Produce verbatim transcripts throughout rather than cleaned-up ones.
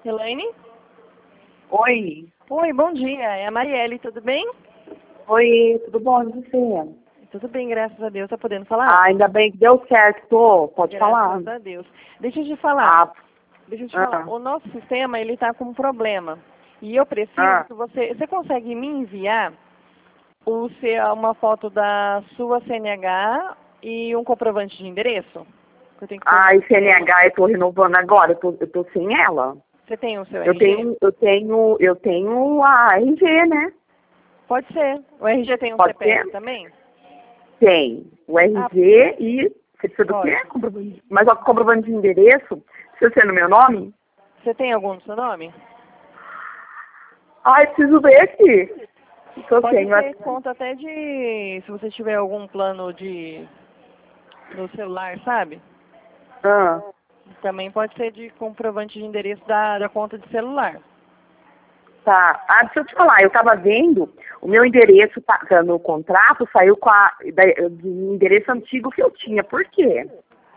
Elaine? Oi. Oi, bom dia. É a Marielle, tudo bem? Oi, tudo bom e você? Tudo bem, graças a Deus. Tá podendo falar? Ah, ainda bem que deu certo, tô. Pode graças falar. Graças a Deus. Deixa eu te falar. Ah, Deixa eu te ah, falar. O nosso sistema, ele tá com um problema. E eu preciso ah. que você... Você consegue me enviar o seu, uma foto da sua C N H e um comprovante de endereço? Que eu tenho que Ah, pôr- e C N H eu tô renovando agora, eu tô, eu tô sem ela. Você tem o seu Eu R G? tenho, eu tenho, eu tenho a R G, né? Pode ser. O R G tem um Pode C P F ser? também? Tem. O R G e... Você precisa do quê? Lógico. Comprovante. Mas o comprovante de endereço, precisa ser no meu nome? Você tem algum no seu nome? Ai, preciso ver aqui. Eu Pode tenho. ser conta até de... Se você tiver algum plano de... no celular, sabe? Ah. Também pode ser de comprovante de endereço da, da conta de celular. Tá. Ah, deixa eu te falar, eu tava vendo, o meu endereço tá, tá no contrato saiu com a, da, do endereço antigo que eu tinha. Por quê?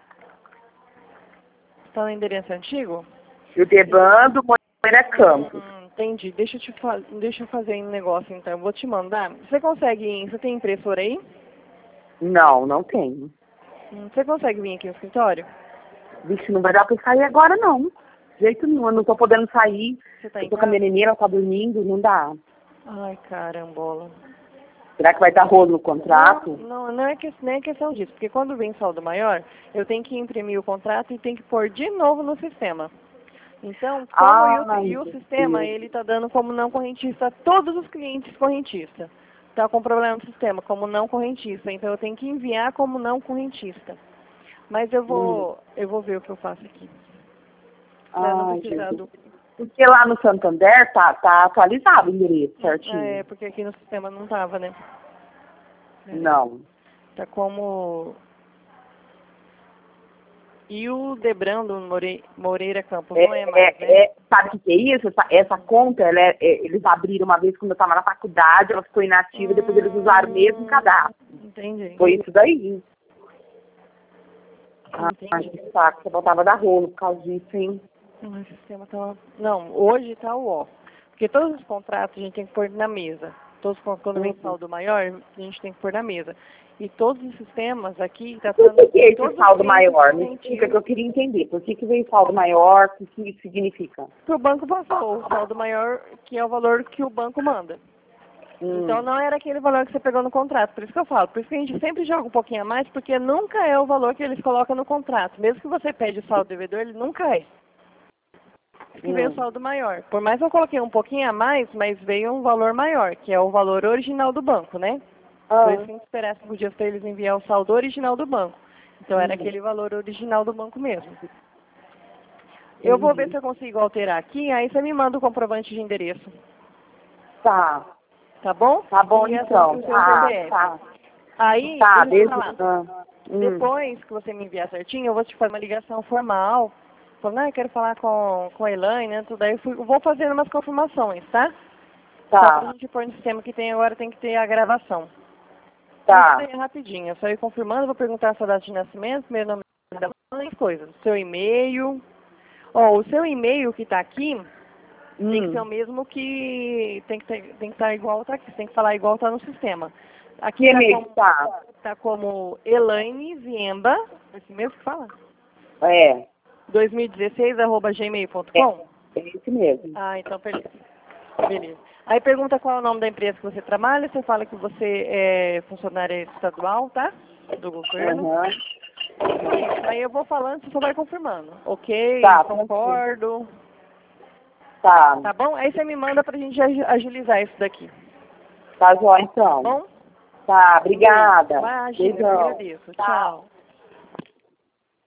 Está no endereço antigo? Eu Debando Moreira Campos. Hum, entendi. Deixa eu, te fa deixa eu fazer um negócio então. Eu vou te mandar. Você consegue... Você tem impressora aí? Não, não tenho. Hum, Você consegue vir aqui no escritório? Vixe, não vai dar pra eu sair agora, não. De jeito nenhum, eu não tô podendo sair. Você tá Eu em tô com a minha casa? neném, ela tá dormindo, não dá. Ai, carambola. Será que vai dar rolo no contrato? Não, não, não é que, nem é questão disso, porque quando vem saldo maior, eu tenho que imprimir o contrato e tenho que pôr de novo no sistema. Então, como Ah, e o, e o sistema, ele está dando como não correntista a todos os clientes correntistas. Está com problema no sistema, como não correntista. Então, eu tenho que enviar como não correntista. Mas eu vou, eu vou ver o que eu faço aqui. Para não Ai, precisar gente. do... Porque lá no Santander tá, tá atualizado o endereço certinho. É, porque aqui no sistema não estava, né? Não. Tá como... E o Debrando More- Moreira Campos É, não é mais, é, né? é, sabe o que, que é isso? Essa, essa conta, ela é, é, eles abriram uma vez quando eu estava na faculdade, ela ficou inativa, depois eles usaram o mesmo cadastro. Entendi. Foi isso daí. Ah, Entendi. que saco, você voltava da rolo por causa disso, hein? Ai, o sistema tá... Não, hoje tá o ó. Porque todos os contratos a gente tem que pôr na mesa. Todos, quando vem saldo maior, a gente tem que pôr na mesa. E todos os sistemas aqui tá Por que, dando que é esse todos os saldo clientes maior? Me correntistas. explica que eu queria entender. Por que, que veio saldo maior? O que, que isso significa? Pro banco passou o saldo maior, que é o valor que o banco manda. Hum. Então não era aquele valor que você pegou no contrato, por isso que eu falo. Por isso que a gente sempre joga um pouquinho a mais, porque nunca é o valor que eles colocam no contrato. Mesmo que você pede o saldo devedor, ele nunca é. Que veio o Hum. saldo maior. Por mais que eu coloquei um pouquinho a mais, mas veio um valor maior, que é o valor original do banco, né? Ah. Por isso que a gente esperasse por dias para eles enviar o saldo original do banco. Então era Hum. aquele valor original do banco mesmo. Eu vou ver se eu consigo alterar aqui, aí você me manda o comprovante de endereço. Tá. Tá bom? Tá bom, E então. o seu Tá, C P F. tá. Aí, Tá, deixa eu desde... falar. Ah. Hum. Depois que você me enviar certinho, eu vou te fazer uma ligação formal. Falando, ah, eu quero falar com, com a Elaine, né? Tudo aí eu fui, eu vou fazendo umas confirmações, tá? Só Tá. pra gente pôr no sistema que tem agora, tem que ter a gravação. Tá. Isso aí é rapidinho. Eu só ir confirmando, vou perguntar a sua data de nascimento, primeiro nome da mãe, as coisas. Seu e-mail. Ó, o seu e-mail que tá aqui Hum. tem que ser o mesmo que tem que ter, tem que estar igual tá aqui. Tem que falar igual tá no sistema. Aqui Que tá e-mail como, tá? tá como Elaine Ziemba, esse mesmo que fala? É. dois mil e dezesseis arroba gmail ponto com? É esse mesmo. Ah, então beleza. Beleza. Aí pergunta qual é o nome da empresa que você trabalha, você fala que você é funcionária estadual, tá? Do governo. Aham. Aí eu vou falando, você só vai confirmando. Ok, Tá, concordo. Tá. Tá bom? Aí você me manda pra gente agi- agilizar isso daqui. Tá jóia, então. Tá bom? Tá, obrigada. Imagina, eu que Beijão. agradeço. Tchau.